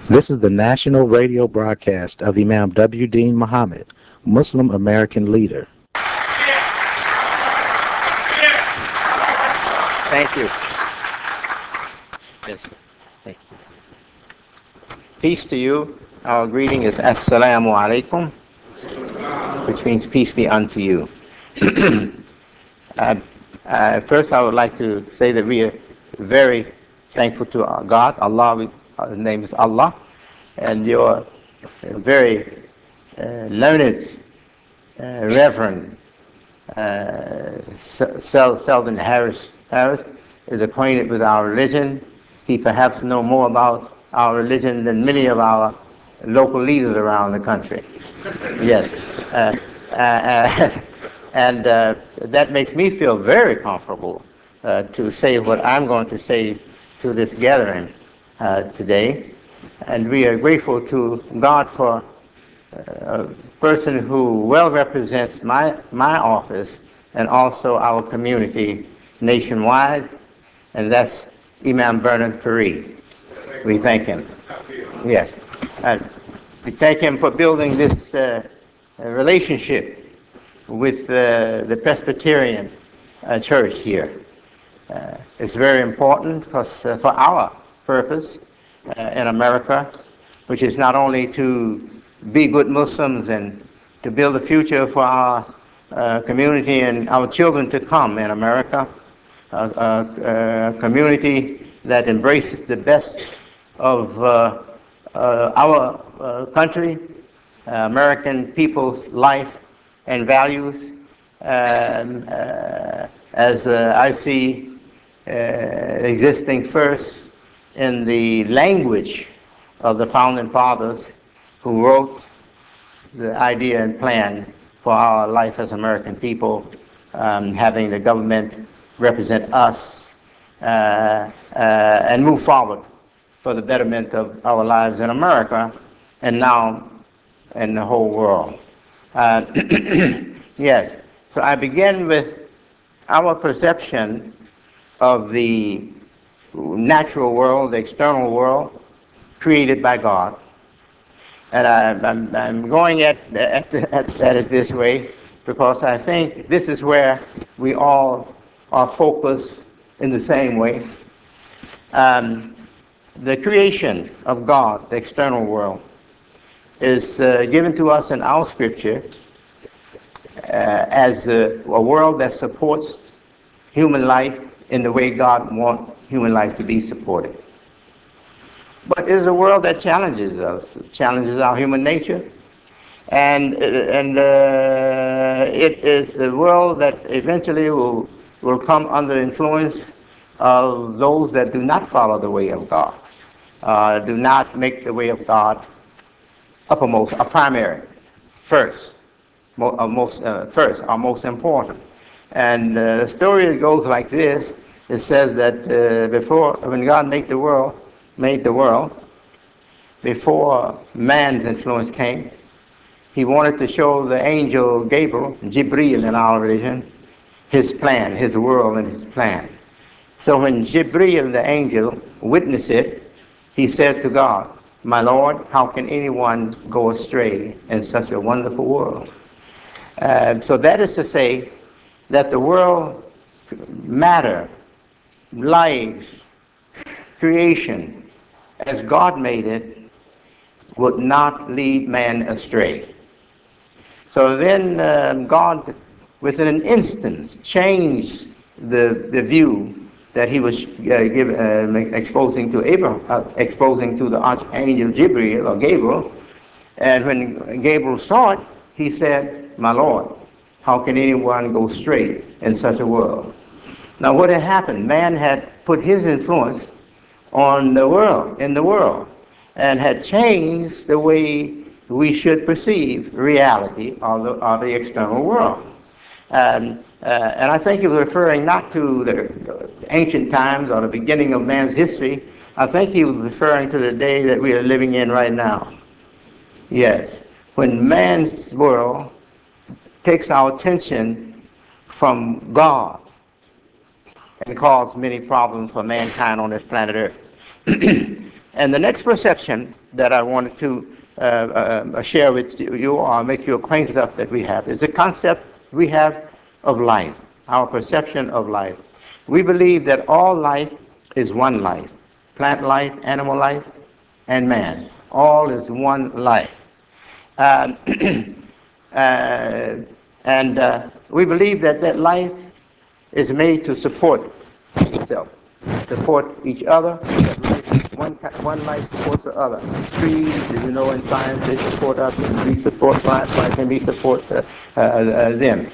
This is the national radio broadcast of Imam W. Deen Muhammad, Muslim American leader. Thank you. Yes. Thank you. Peace to you. Our greeting is Assalamu alaikum, which means peace be unto you. First, I would like to say that we are very thankful to our God. Allah, His name is Allah, and your very learned, Reverend Selden Harris is acquainted with our religion. He perhaps knows more about our religion than many of our local leaders around the country. Yes. And that makes me feel very comfortable to say what I'm going to say to this gathering today. And we are grateful to God for a person who well represents my office and also our community nationwide, and that's Imam Bernard Fareed. We thank him. Yes. We thank him for building this relationship with the Presbyterian Church here. It's very important because for our purpose in America, which is not only to be good Muslims and to build a future for our community and our children to come in America, a community that embraces the best of our country, American people's life and values, as I see existing first in the language of the Founding Fathers who wrote the idea and plan for our life as American people, having the government represent us and move forward for the betterment of our lives in America and now in the whole world. Yes, so I begin with our perception of the natural world, the external world, created by God. And I'm going at it this way because I think this is where we all are focused in the same way. The creation of God, the external world, is given to us in our scripture as a world that supports human life in the way God wants human life to be supported. But it is a world that challenges us, challenges our human nature, and it is a world that eventually will come under influence of those that do not follow the way of God, do not make the way of God uppermost, or primary, first, most important. And the story goes like this. It says that when God made the world, before man's influence came, he wanted to show the angel Gabriel, Jibreel in our religion, his plan, his world and his plan. So when Jibreel, the angel, witnessed it, he said to God, "My Lord, how can anyone go astray in such a wonderful world?" So that is to say that the world, matter, life, creation, as God made it, would not lead man astray. So then God, within an instant, changed the view that he was exposing to the archangel Jibreel or Gabriel. And when Gabriel saw it, he said, "My Lord, how can anyone go straight in such a world?" Now what had happened? Man had put his influence on the world, and had changed the way we should perceive reality of the external world. And I think he was referring not to the ancient times or the beginning of man's history. I think he was referring to the day that we are living in right now. Yes, when man's world takes our attention from God and cause many problems for mankind on this planet Earth. And the next perception that I wanted to share with you or make you acquainted of that we have. It's a concept we have of life, our perception of life. We believe that all life is one life. Plant life, animal life, and man. All is one life. Uh, we believe that that life is made to support itself, support each other. One life supports the other. Trees, you know, in science, they support us, and we support plants, and we support them.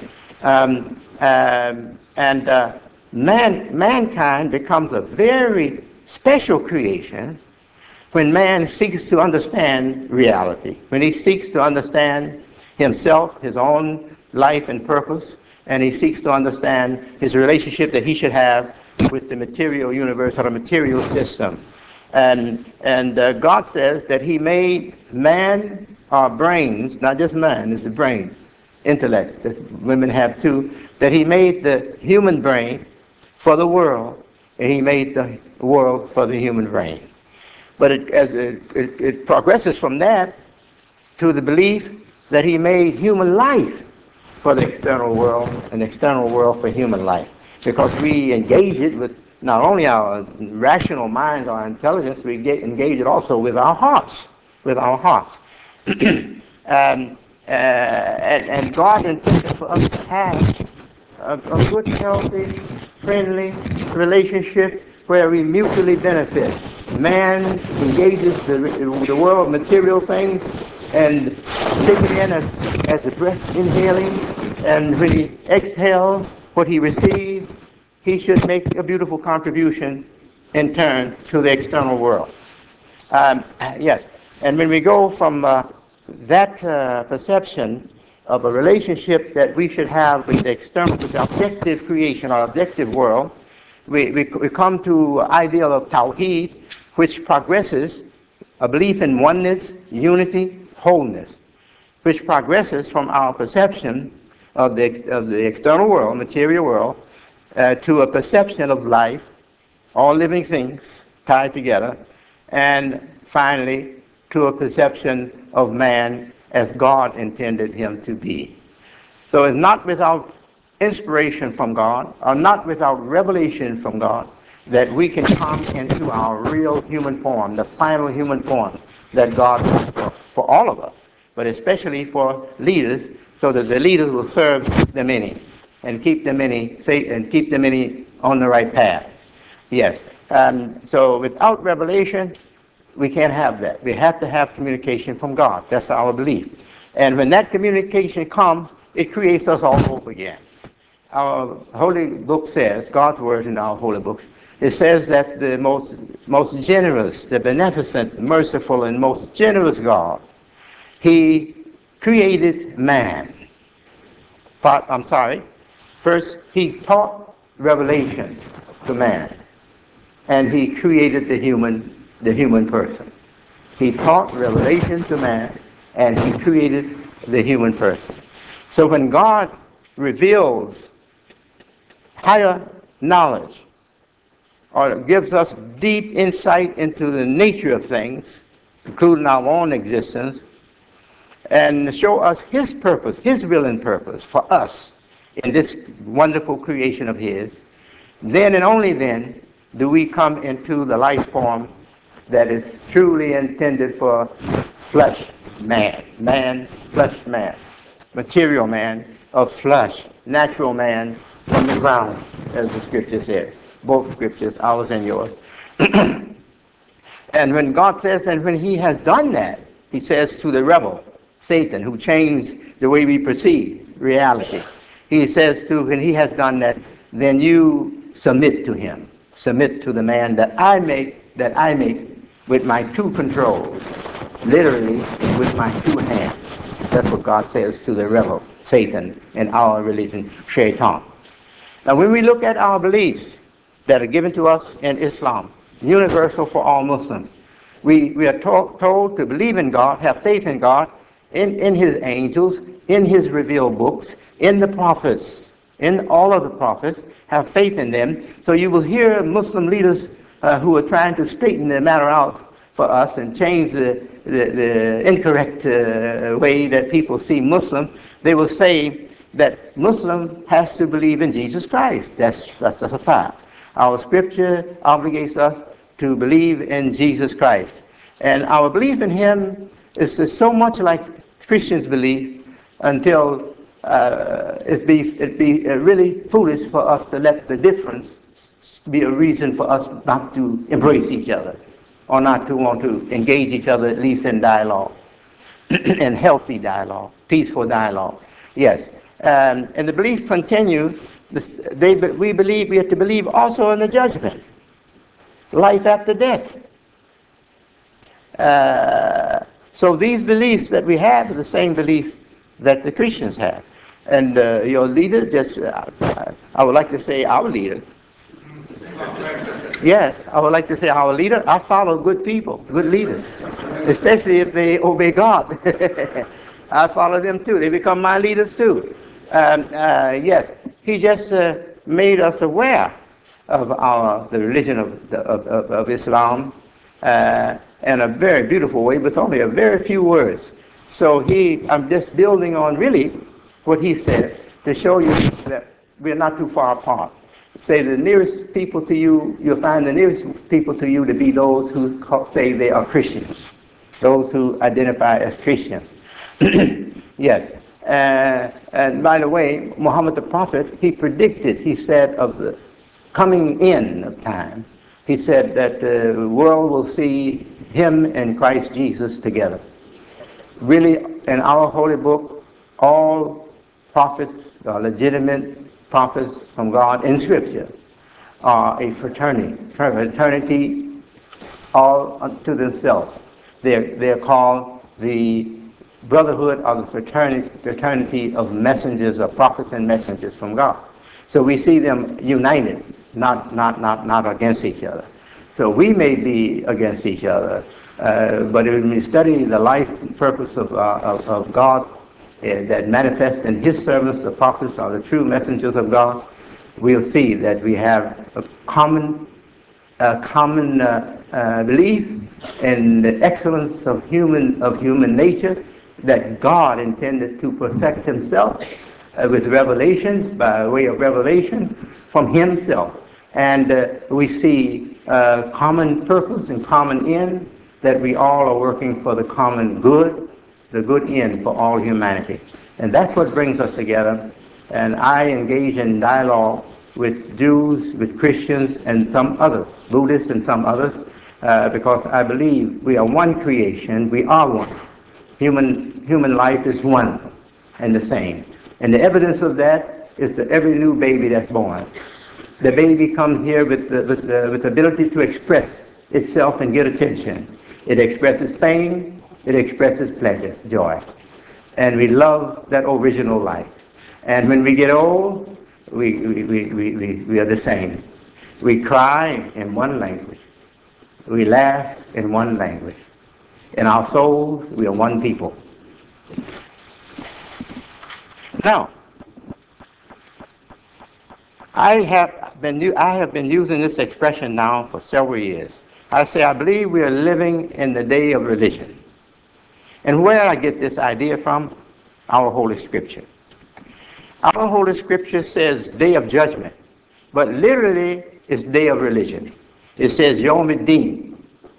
Mankind becomes a very special creation when man seeks to understand reality, when he seeks to understand himself, his own life and purpose, and he seeks to understand his relationship that he should have with the material universe or the material system. And God says that he made man, our brains, not just man, it's the brain, intellect, that women have too, that he made the human brain for the world, and he made the world for the human brain. But it progresses from that to the belief that he made human life for the external world, an external world for human life. Because we engage it with not only our rational minds, our intelligence, we engage it also with our hearts, and God intended for us to have a good, healthy, friendly relationship where we mutually benefit. Man engages the world of material things and taking in as a breath, inhaling, and when he exhales what he receives, he should make a beautiful contribution in turn to the external world. Yes, and when we go from that perception of a relationship that we should have with the external, with the objective creation or objective world, we come to ideal of Tawheed, which progresses a belief in oneness, unity, wholeness, which progresses from our perception of the external world, material world, to a perception of life, all living things tied together, and finally to a perception of man as God intended him to be. So it's not without inspiration from God, or not without revelation from God, that we can come into our real human form, the final human form that God has for all of us, but especially for leaders, so that the leaders will serve the many and keep the many safe and keep the many on the right path. Yes. So without revelation, we can't have that. We have to have communication from God. That's our belief. And when that communication comes, it creates us all over again. Our holy book says, God's word in our holy books, it says that the most generous, the beneficent, merciful, and most generous God, he created man. First, he taught revelation to man, and he created the human person. He taught revelation to man, and he created the human person. So when God reveals higher knowledge, or gives us deep insight into the nature of things, including our own existence, and show us his purpose, his will and purpose for us in this wonderful creation of his, then and only then do we come into the life form that is truly intended for flesh man, flesh man, material man of flesh, natural man from the ground, as the scripture says. Both scriptures, ours and yours. And when God says, and when he has done that, he says to the rebel, Satan, who changed the way we perceive reality, he says to, when he has done that, then you submit to him. Submit to the man that I make with my two controls, literally with my two hands. That's what God says to the rebel, Satan, in our religion, Shaitan. Now when we look at our beliefs that are given to us in Islam, universal for all Muslims, we are told to believe in God, have faith in God, in his angels, in his revealed books, in the prophets, in all of the prophets, have faith in them. So you will hear Muslim leaders who are trying to straighten the matter out for us and change the incorrect way that people see Muslim, they will say that Muslim has to believe in Jesus Christ. That's a fact. Our scripture obligates us to believe in Jesus Christ. And our belief in him is so much like Christians believe until it be really foolish for us to let the difference be a reason for us not to embrace each other or not to want to engage each other, at least in dialogue, in healthy dialogue, peaceful dialogue. Yes. And the beliefs continue. We believe we have to believe also in the judgment, life after death. So these beliefs that we have are the same beliefs that the Christians have. And your leader, I would like to say our leader. Yes, I would like to say our leader. I follow good people, good leaders, especially if they obey God. I follow them too. They become my leaders too. Yes, he just made us aware of the religion of Islam in a very beautiful way, with only a very few words. So I'm just building on really what he said to show you that we're not too far apart. Say the nearest people to you, you'll find the nearest people to you to be those who say they are Christians, those who identify as Christians. Yes. And by the way, Muhammad the Prophet, he said of the coming in of time, he said that the world will see him and Christ Jesus together. Really, in our holy book, all prophets are legitimate prophets from God in Scripture are a fraternity all unto themselves. They're called the brotherhood of the fraternity of messengers, of prophets and messengers from God. So we see them united, not against each other. So we may be against each other, but when we study the life and purpose of God that manifests in his servants, the prophets are the true messengers of God, we'll see that we have a common belief in the excellence of human nature, that God intended to perfect himself with revelation, by way of revelation from himself. And we see common purpose and common end, that we all are working for the common good, the good end for all humanity. And that's what brings us together. And I engage in dialogue with Jews, with Christians, and some others, Buddhists and some others, because I believe we are one creation, we are one. Human life is one and the same. And the evidence of that is that every new baby that's born. The baby comes here with the ability to express itself and get attention. It expresses pain, it expresses pleasure, joy. And we love that original life. And when we get old, we are the same. We cry in one language. We laugh in one language. In our souls, we are one people. Now, I have been using this expression now for several years. I say I believe we are living in the day of religion. And where I get this idea from? Our Holy Scripture. Our Holy Scripture says day of judgment, but literally it's day of religion. It says Yom Ad-Din,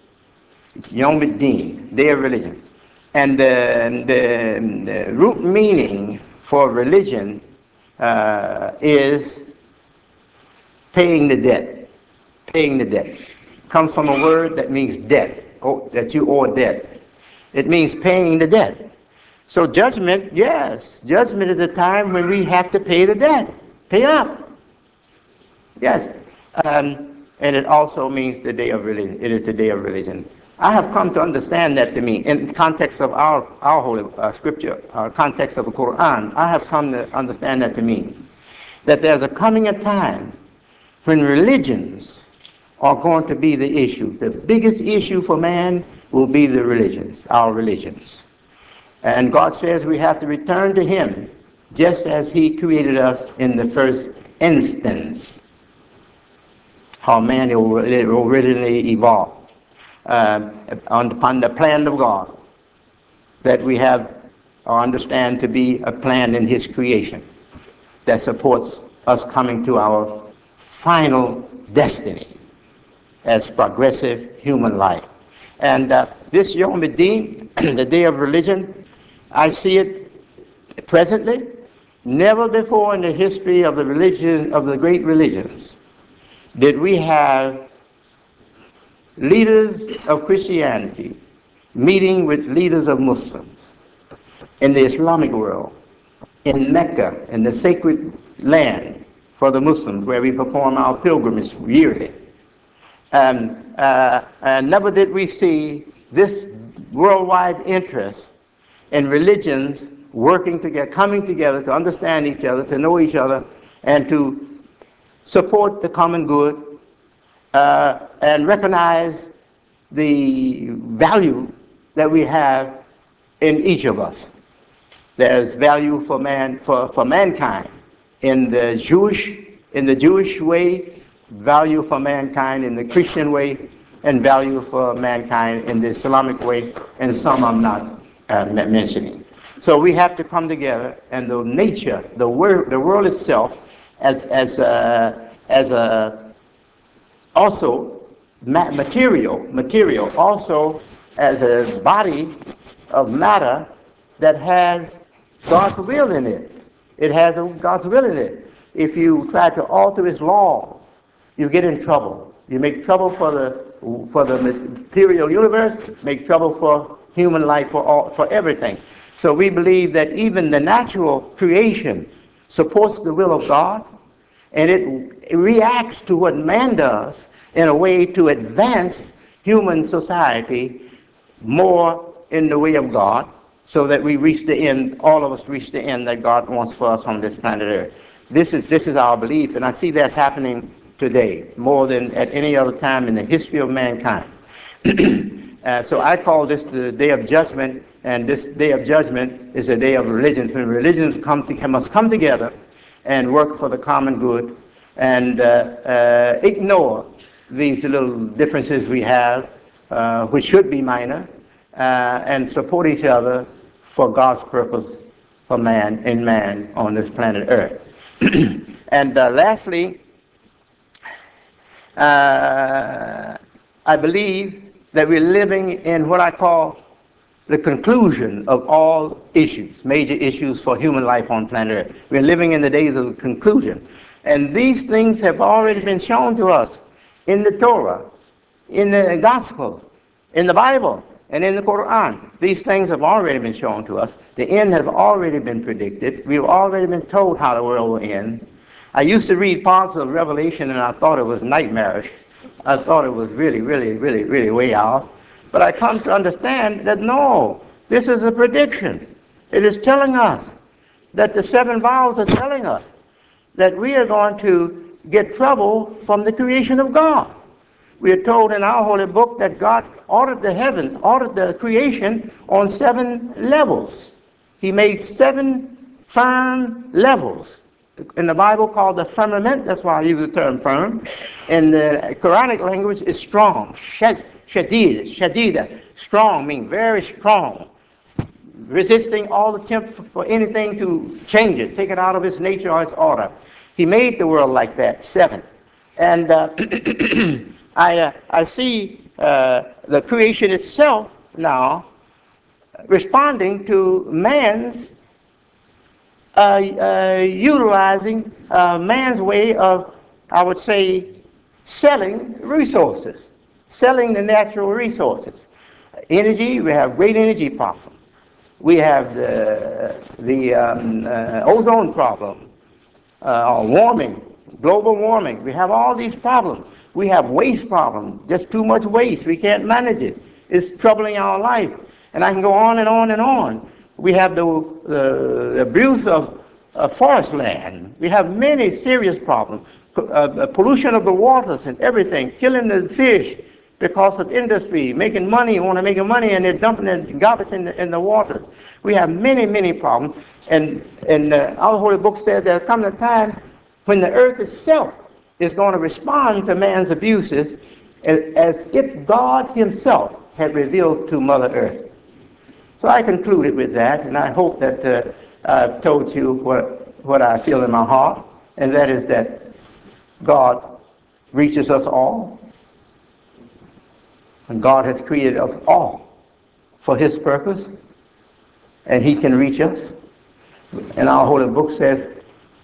day of religion. And the root meaning for religion is paying the debt. Paying the debt. Comes from a word that means debt, that you owe a debt. It means paying the debt. So judgment, yes, judgment is a time when we have to pay the debt. Pay up. Yes. And it also means the day of religion. It is the day of religion. I have come to understand that to mean, in the context of our holy scripture, context of the Quran, I have come to understand that to mean that there's a coming a time when religions are going to be the issue. The biggest issue for man will be the religions, our religions. And God says we have to return to him just as he created us in the first instance. How man originally evolved. upon the plan of God that we have or understand to be a plan in His creation that supports us coming to our final destiny as progressive human life. And this Yom Din, the day of religion, I see it presently. Never before in the history of the religion, of the great religions, did we have leaders of Christianity meeting with leaders of Muslims in the Islamic world, in Mecca, in the sacred land for the Muslims, where we perform our pilgrimage yearly. And never did we see this worldwide interest in religions working together, coming together to understand each other, to know each other, and to support the common good, and recognize the value that we have in each of us. There's value for mankind in the Jewish way, value for mankind in the Christian way, and value for mankind in the Islamic way, and some I'm not mentioning. So we have to come together, and the nature, the world itself, as also material, also as a body of matter that has God's will in it. It has God's will in it. If you try to alter His law, you get in trouble. You make trouble for the material universe, make trouble for human life, for everything. So we believe that even the natural creation supports the will of God, and it reacts to what man does in a way to advance human society more in the way of God, so that we reach the end, all of us reach the end that God wants for us on this planet Earth. This is our belief, and I see that happening today more than at any other time in the history of mankind. So I call this the Day of Judgment, and this Day of Judgment is a day of religion. When religions must come together and work for the common good, and ignore these little differences we have, which should be minor, and support each other for God's purpose for man on this planet Earth. And lastly, I believe that we're living in what I call the conclusion of all issues, major issues for human life on planet Earth. We're living in the days of the conclusion. And these things have already been shown to us in the Torah, in the Gospel, in the Bible, and in the Quran. These things have already been shown to us. The end has already been predicted. We've already been told how the world will end. I used to read parts of Revelation, and I thought it was nightmarish. I thought it was really, really, really, really way off. But I come to understand that no, this is a prediction. It is telling us that the 7 vials are telling us that we are going to get trouble from the creation of God. We are told in our holy book that God ordered the creation on 7 levels. He made 7 firm levels. In the Bible called the firmament, that's why I use the term firm. In the Quranic language, it's strong. Shadida. Strong means very strong. Resisting all attempts for anything to change it, take it out of its nature or its order. He made the world like that, 7. And I see the creation itself now responding to man's utilizing man's way of, I would say, selling resources, selling the natural resources. Energy, we have great energy problem. We have the ozone problem, warming, global warming. We have all these problems. We have waste problems, just too much waste. We can't manage it. It's troubling our life. And I can go on and on and on. We have the abuse of forest land. We have many serious problems. Pollution of the waters and everything, killing the fish because of industry, making money, want to make money, and they're dumping the garbage in the waters. We have many, many problems. And our holy book said there'll come a time when the earth itself is going to respond to man's abuses, as if God himself had revealed to Mother Earth. So I concluded with that, and I hope that I've told you what I feel in my heart, and that is that God reaches us all, and God has created us all for his purpose, and he can reach us. And our holy book says,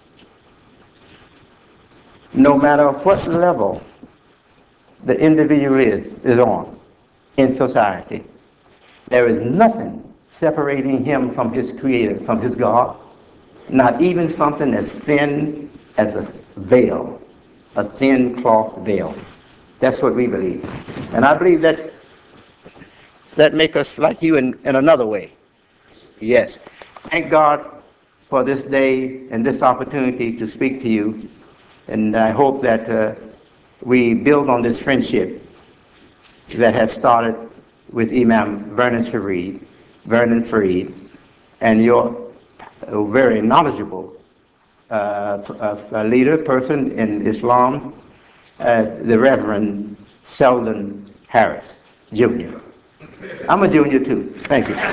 no matter what level the individual is on in society, there is nothing separating him from his creator, from his God, not even something as thin as a veil, a thin cloth veil. That's what we believe. And I believe that makes us like you in another way. Yes. Thank God for this day and this opportunity to speak to you. And I hope that we build on this friendship that has started with Imam Vernon Fareed, and your very knowledgeable leader, person in Islam, the Reverend Sheldon Harris, Jr. I'm a junior too. Thank you.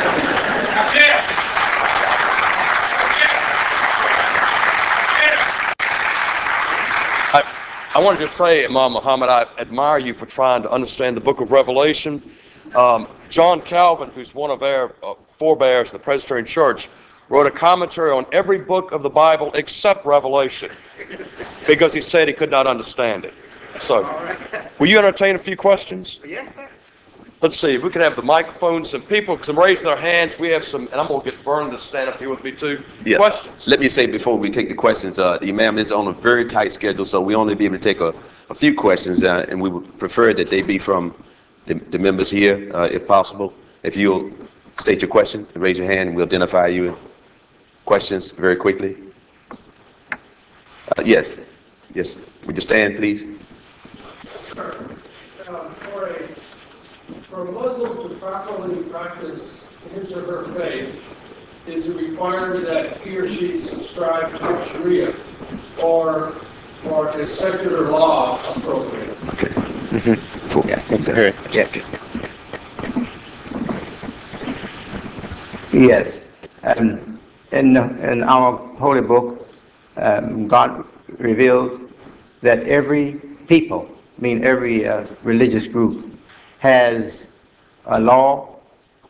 I wanted to say, Imam Muhammad, I admire you for trying to understand the book of Revelation. John Calvin, who's one of our forebears in the Presbyterian Church, wrote a commentary on every book of the Bible except Revelation because he said he could not understand it. So, will you entertain a few questions? Yes, sir. Let's see, if we could have the microphones and people, some raising their hands. We have some, and I'm going to get Vernon to stand up here with me too. Yeah. Questions? Let me say before we take the questions, the Imam is on a very tight schedule, so we only be able to take a few questions, and we would prefer that they be from the members here, if possible. If you'll state your question and raise your hand, and we'll identify you. Questions very quickly. Yes. Would you stand, please? For a Muslim to properly practice his or her faith, is it required that he or she subscribe to Sharia, or is secular law appropriate? Okay. Mm-hmm. Yeah. Yes. In our holy book, God revealed that every people, every religious group, has a law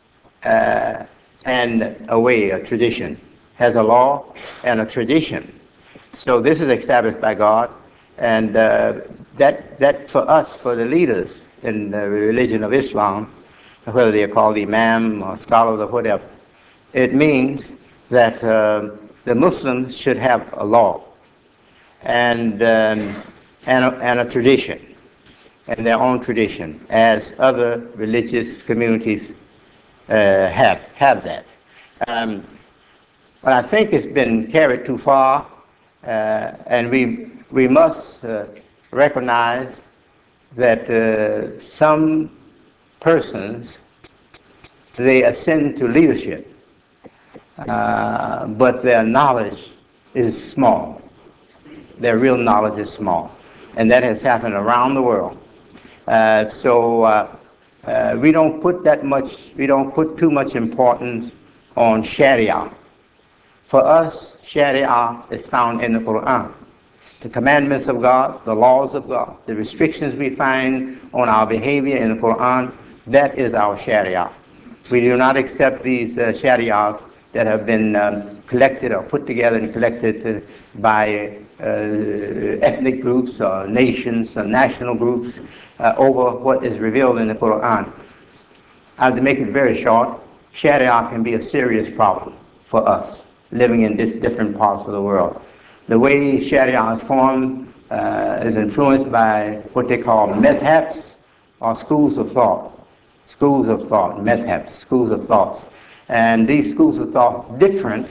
and a way, a tradition. Has a law and a tradition. So this is established by God, and that for us, for the leaders in the religion of Islam, whether they are called imam or scholars or whatever, it means that the Muslims should have a law and a tradition, and their own tradition, as other religious communities have that. But I think it's been carried too far, and we must recognize that some persons, they ascend to leadership, but their knowledge is small. Their real knowledge is small, and that has happened around the world. So we don't put too much importance on Sharia. For us, Sharia is found in the Quran. The commandments of God, the laws of God, the restrictions we find on our behavior in the Quran, that is our Sharia. We do not accept these Sharias that have been collected or put together and collected by ethnic groups or nations or national groups over what is revealed in the Quran. To make it very short, Sharia can be a serious problem for us living in these different parts of the world. The way Sharia is formed is influenced by what they call madhabs, or schools of thought. Schools of thought, madhabs, schools of thought. And these schools of thought different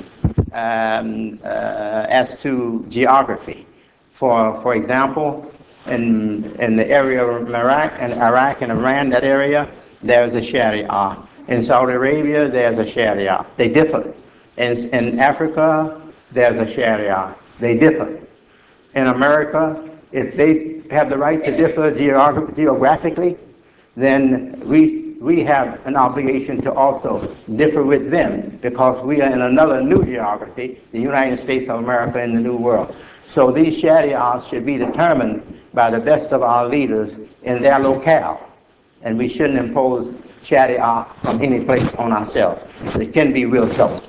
as to geography. For example, in the area of Iraq and Iran, that area, there's a Sharia. In Saudi Arabia, there's a Sharia. They differ. In Africa, there's a Sharia. They differ. In America, if they have the right to differ geographically, then we have an obligation to also differ with them, because we are in another new geography, the United States of America in the New World. So these shari'ahs should be determined by the best of our leaders in their locale, and we shouldn't impose shari'ah from any place on ourselves. It can be real trouble.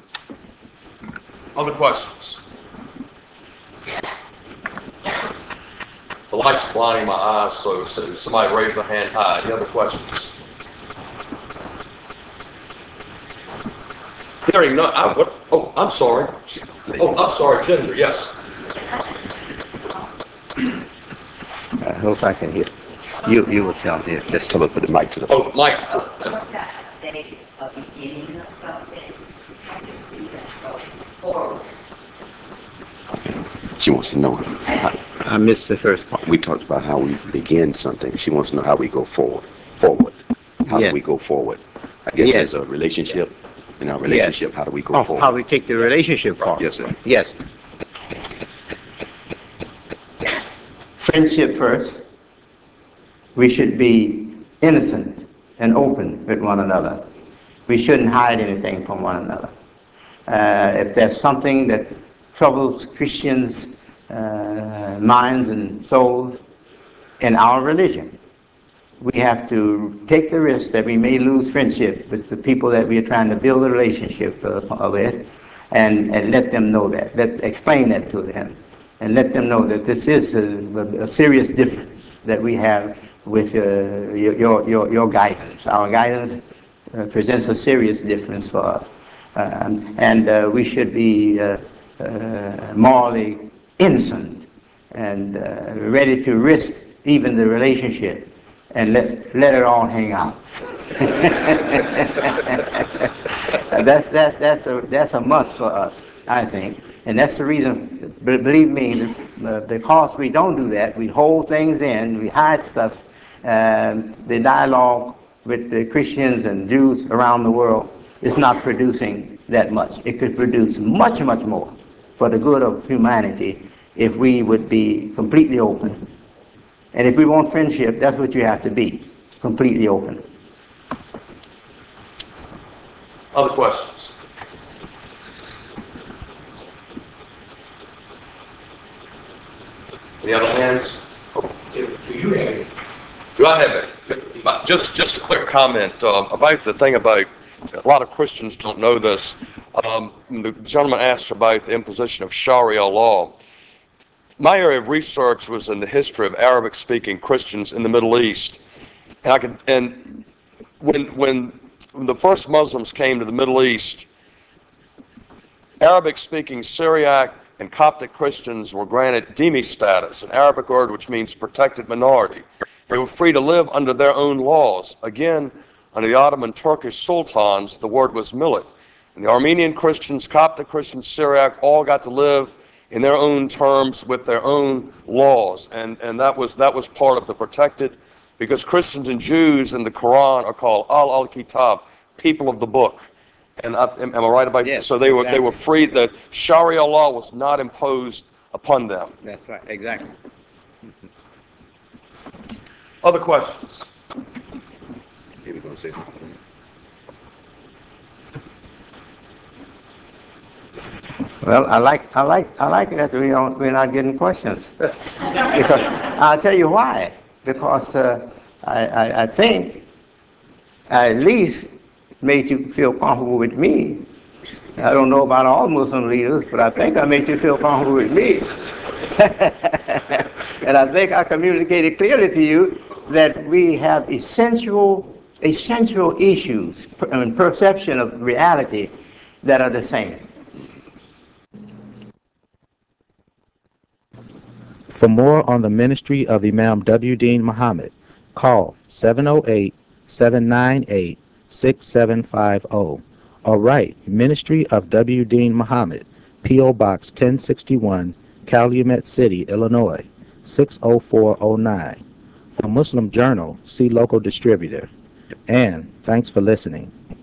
Other questions? The light's blinding my eyes, so somebody raise their hand high. Any other questions? Hearing none. Oh, I'm sorry. Oh, I'm sorry, Ginger. Yes. I hope I can hear. You will tell me if this. Tell her to put the mic to the. Oh, Mike. She wants to know. I missed the first part. We talked about how we begin something. She wants to know how we go forward. How do we go forward? I guess as a relationship. In our relationship, how do we go forward? How we take the relationship forward. Yes, sir. Yes. Friendship first. We should be innocent and open with one another. We shouldn't hide anything from one another. If there's something that troubles Christians' minds and souls in our religion, we have to take the risk that we may lose friendship with the people that we are trying to build a relationship with, and let them know that. Explain that to them, and let them know that this is a serious difference that we have with your guidance. Our guidance presents a serious difference for us, and we should be morally innocent and ready to risk even the relationship, and let it all hang out. That's a must for us, I think, and that's the reason. Believe me, because we don't do that, we hold things in, we hide stuff. The dialogue with the Christians and Jews around the world is not producing that much. It could produce much, much more for the good of humanity if we would be completely open. And if we want friendship, that's what you have to be, completely open. Other questions? Any other hands? Do you have any? Do I have it? Just a quick comment about the thing about, a lot of Christians don't know this. The gentleman asked about the imposition of Sharia law. My area of research was in the history of Arabic-speaking Christians in the Middle East. And when the first Muslims came to the Middle East, Arabic-speaking Syriac and Coptic Christians were granted dhimmi status, an Arabic word which means protected minority. They were free to live under their own laws. Again, under the Ottoman Turkish sultans, the word was millet. And the Armenian Christians, Coptic Christians, Syriac all got to live in their own terms with their own laws, and that was part of the protected, because Christians and Jews in the Quran are called al-Kitab, people of the book. And am I right about that? Yes, So they exactly. were free. The Sharia law was not imposed upon them. That's right, exactly. Other questions? He was going to say something. Well, I like that we're not getting questions, because I'll tell you why. Because I think I at least made you feel comfortable with me. I don't know about all Muslim leaders, but I think I made you feel comfortable with me. And I think I communicated clearly to you that we have essential issues and perception of reality that are the same. For more on the ministry of Imam W. Dean Muhammad, call 708-798-6750 or write Ministry of W. Dean Muhammad, P.O. Box 1061, Calumet City, Illinois, 60409. For Muslim Journal, see local distributor. And thanks for listening.